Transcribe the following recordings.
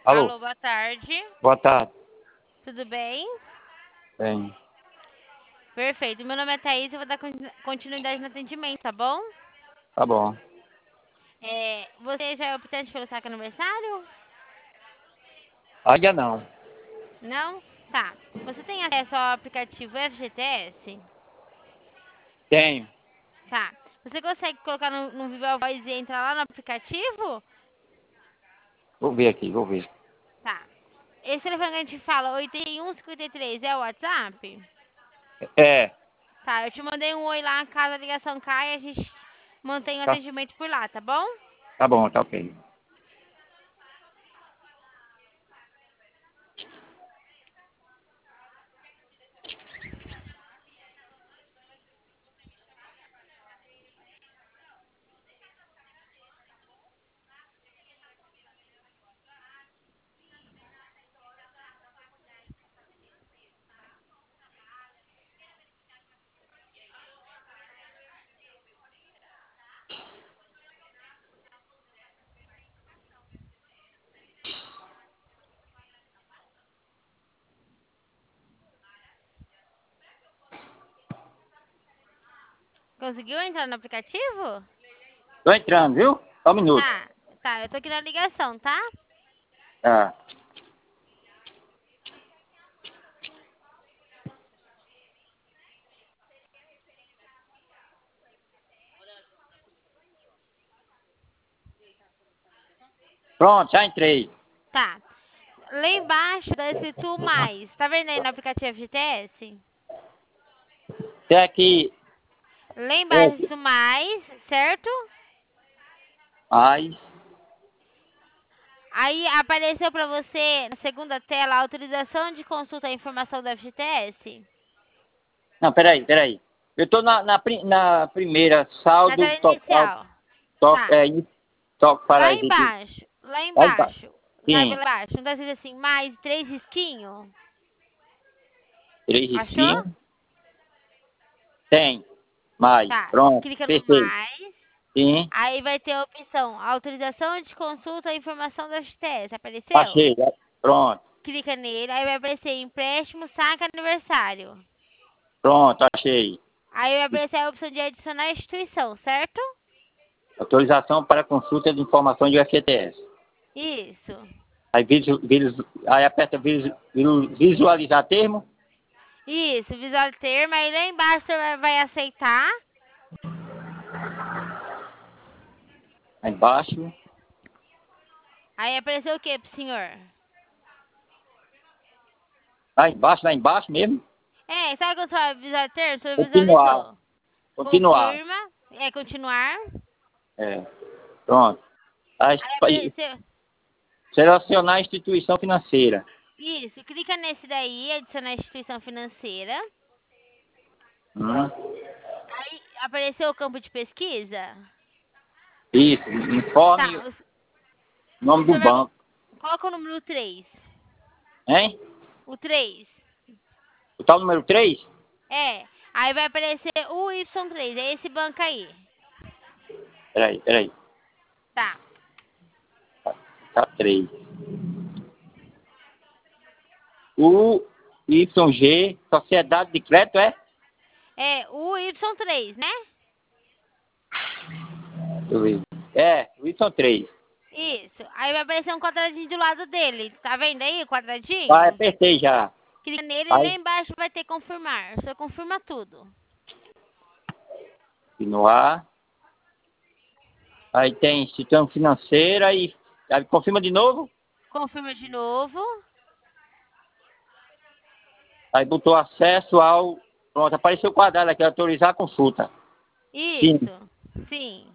Alô, Alô, boa tarde. boa tarde. Tudo bem? Bem, Perfeito. Meu nome é Thaís, eu vou dar continuidade no atendimento, tá bom? tá bom. Você já é optante pelo saque aniversário? Ainda não. Não? Tá. Você tem acesso ao aplicativo FGTS? Tenho. Tá. Você consegue colocar no Viva Voz e entrar lá no aplicativo? Vou ver aqui, vou ver. Tá. Esse telefone que a gente fala, 8153, é o WhatsApp? É, Tá, eu te mandei um oi lá, caso a ligação caia, a gente mantém o tá, atendimento por lá, tá bom? tá bom, tá ok. Conseguiu entrar no aplicativo? Tô entrando, viu? Só um minuto. Tá, eu tô aqui na ligação, tá? Tá. Pronto, já entrei. Tá. Lá embaixo tá escrito mais. Tá vendo aí no aplicativo FGTS? Tem aqui, Lá embaixo tá é, escrito mais, certo? mais. Aí apareceu pra você na segunda tela a autorização de consulta e informação do FGTS? Não, peraí. Eu tô na primeira, Na saldo tela total, inicial. toque, Tá. toque para Lá as itens. embaixo. Lá Aí, tá. embaixo. Vai ver Sim, lá embaixo. Não tá escrito assim, mais 3 risquinhos? 3 Achou? risquinhos. Tem, mais. Tá. Pronto, Clica no perfeito. mais. Sim, Aí vai ter a opção autorização de consulta e informação da FGTS. Apareceu? achei. Pronto, Clica nele, aí vai aparecer empréstimo, saque aniversário. pronto, achei. Aí vai aparecer a opção de adicionar a instituição, certo? Autorização para consulta de informações do FGTS. Isso. Aí, aí aperta visualizar termo. Isso, visual termo, aí lá embaixo você vai aceitar. Aí embaixo. Aí apareceu o que pro senhor? Lá embaixo mesmo. Sabe quando você vai visual termo? Você Continuar. visualizou. Continuar. Confirma, continuar. É, pronto. Aí, Aí apareceu. selecionar a instituição financeira. Isso, clica nesse daí, adicionar instituição financeira. Hum, Aí apareceu o campo de pesquisa. isso, informe Tá, o nome o do senhor vai. banco. Coloca o número 3. Hein? O 3. O tal número 3. Aí vai aparecer o Y3, é esse banco aí. Peraí. Tá. Tá 3. O YG, Sociedade de Crédito, é? O Y3, né? Deixa eu ver. É, o Y3. Isso. Aí vai aparecer um quadradinho do lado dele. Tá vendo aí o Vai, quadradinho? apertei já. Clica nele e lá Aí, embaixo vai ter confirmar. Você confirma tudo. continuar. Aí tem instituição financeira e aí confirma de novo. Confirma de novo. Aí botou acesso ao. Pronto, apareceu o quadrado aqui, autorizar a consulta. Sim. Isso. Sim.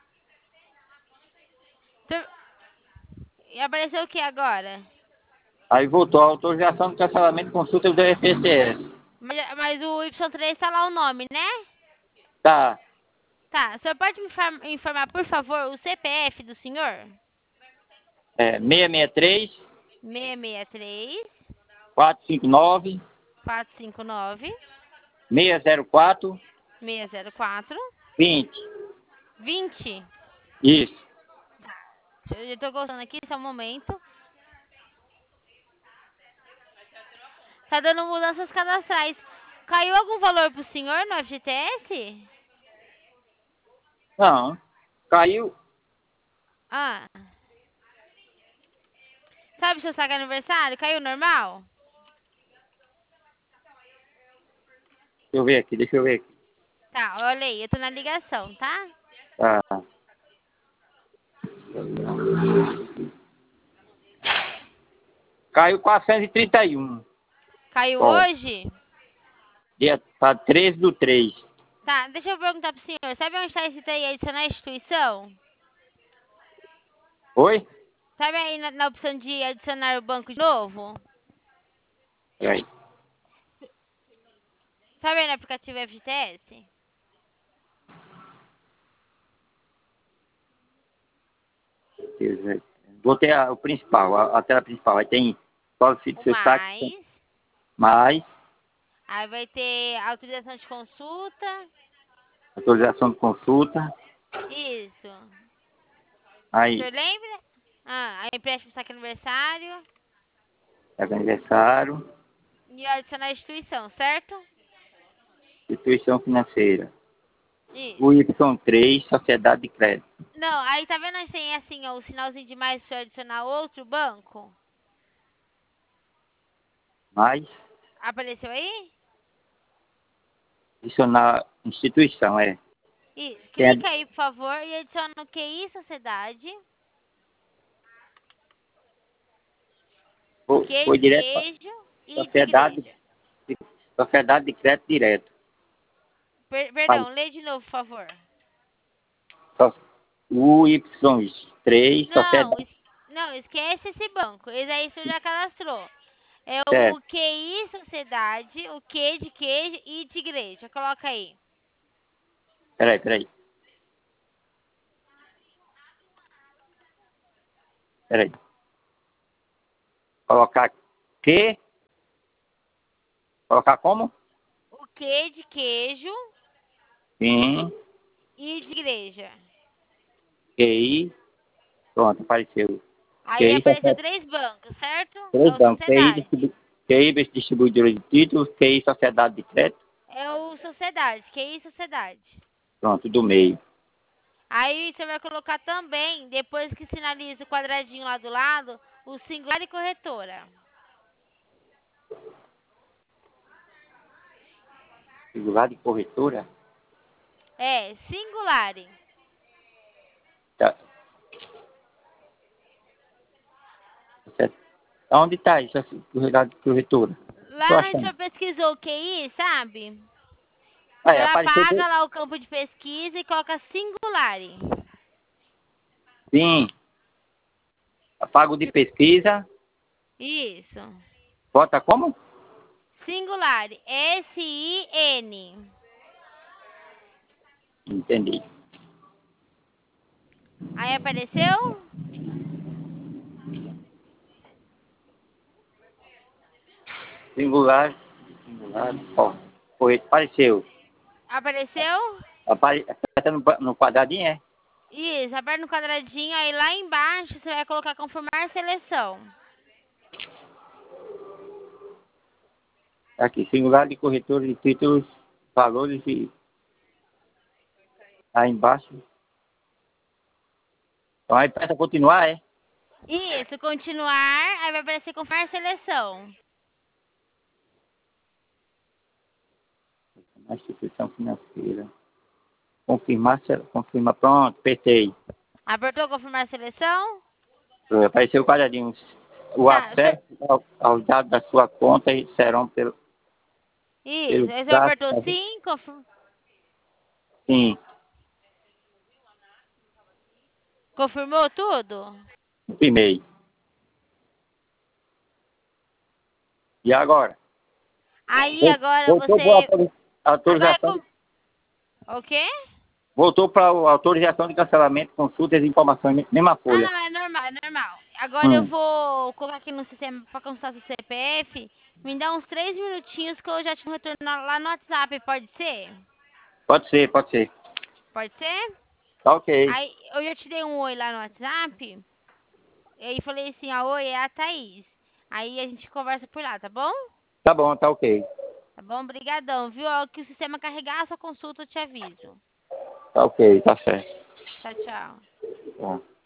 E apareceu o que agora? Aí voltou a autorização de cancelamento de consulta do FGTS. Mas o Y3 tá lá o nome, né? Tá. Tá. O senhor pode me informar, por favor, o CPF do senhor? É 663 663 459 459 604 604 20. 20. Isso. Eu tô gostando aqui, só um momento. Tá dando mudanças cadastrais. Caiu algum valor pro senhor no FGTS? Não. Caiu. Ah. Sabe seu saque aniversário? Caiu normal? Deixa eu ver aqui. Tá, olha aí, eu tô na ligação, tá? Tá. Caiu 431. Caiu Ó, hoje? dia tá 13/3. Tá, deixa eu perguntar pro senhor. Sabe onde tá escrito aí adicionar instituição? Oi? Sabe aí na opção de adicionar o banco de novo? Peraí. Sabe aí no aplicativo FGTS? Botei o principal, a tela principal. Aí tem qual o O seu saque, mais. mais Aí vai ter autorização de consulta. autorização de consulta. Isso. O Aí, senhor lembra? Ah, aí empréstimo saque aniversário. é aniversário, E adicionar a instituição, certo? instituição financeira. O Isso. Y3, sociedade de crédito. Não, aí tá vendo assim, ó, o sinalzinho de mais para adicionar outro banco? Mais Apareceu aí? adicionar instituição, é. Isso. Tem Clica aí, por favor, e adiciona o QI Sociedade. Q foi de direto para queijo e de sociedade, igreja. sociedade de crédito direto. Aí, Perdão, lê de novo, por favor. o Y3, Não, sociedade, não, esquece esse banco. Esse aí você já cadastrou. É é. o QI Sociedade, o Q de queijo e de igreja. Coloca aí. Peraí. Colocar que? Colocar como? O Q de queijo Sim, e de igreja. QI, pronto, apareceu. Aí QI, apareceu três bancos, certo? É três o bancos. Sociedade. QI distribuidora de títulos, QI sociedade de crédito, É o Sociedade, QI Sociedade. pronto, do meio. Aí você vai colocar também, depois que sinaliza o quadradinho lá do lado, o singular e corretora. Singular de corretora, É, singular. tá. Certo. Onde está isso, singular de corretora? Estou Lá onde achando. você pesquisou o QI, sabe? Ah, Você é, apareceu, apaga lá o campo de pesquisa e coloca singular. sim, apago de pesquisa, Isso. bota como? Singular. S-I-N. Entendi. Aí apareceu? Singular, ó, apareceu. Apareceu? Aperta no quadradinho, é? Isso, aperta no quadradinho, aí lá embaixo você vai colocar confirmar seleção. Aqui, singular de corretora de títulos, valores e aí embaixo. Então aí aperta continuar, é? Isso, continuar, aí vai aparecer confirmar seleção. A instituição financeira. Confirma, pronto, apertei. Apertou confirmar seleção? Apareceu o quadradinho. O Tá, acesso aos dados da sua conta serão pelo isso, aí você traço, apertou sim, sim, confirmou tudo? confirmei. E agora? Aí agora Voltou para você. a Agora autorização, o quê? voltou para a autorização de cancelamento, consultas e informações, mesma Não, folha. não, é normal, é normal. Agora eu Hum, vou colocar aqui no sistema para consultar seu CPF. Me dá uns 3 minutinhos que eu já te retorno lá no WhatsApp, pode ser? pode ser, pode ser. Pode ser? Tá ok. Aí eu já te dei um oi lá no WhatsApp. E aí falei assim, oi, é a Thaís. Aí a gente conversa por lá, tá bom? Tá bom, tá ok. Tá bom? Obrigadão, viu? Ó, que o sistema carregar a sua consulta, eu te aviso. Tá ok, tá certo. Tchau, tchau. Tá.